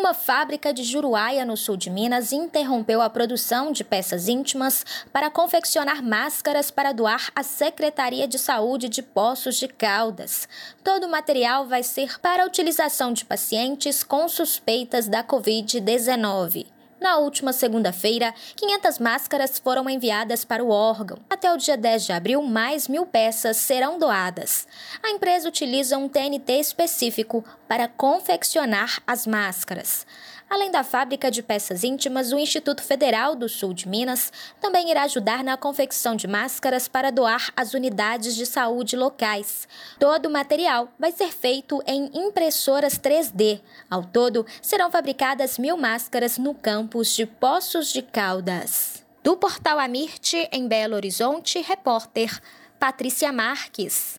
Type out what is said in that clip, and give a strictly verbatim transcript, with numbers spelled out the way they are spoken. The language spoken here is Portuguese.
Uma fábrica de Juruáia, no sul de Minas, interrompeu a produção de peças íntimas para confeccionar máscaras para doar à Secretaria de Saúde de Poços de Caldas. Todo o material vai ser para a utilização de pacientes com suspeitas da covid dezenove. Na última segunda-feira, quinhentas máscaras foram enviadas para o órgão. Até o dia dez de abril, mais mil peças serão doadas. A empresa utiliza um T N T específico para confeccionar as máscaras. Além da fábrica de peças íntimas, o Instituto Federal do Sul de Minas também irá ajudar na confecção de máscaras para doar às unidades de saúde locais. Todo o material vai ser feito em impressoras três D. Ao todo, serão fabricadas mil máscaras no campus de Poços de Caldas. Do Portal Amirte, em Belo Horizonte, repórter Patrícia Marques.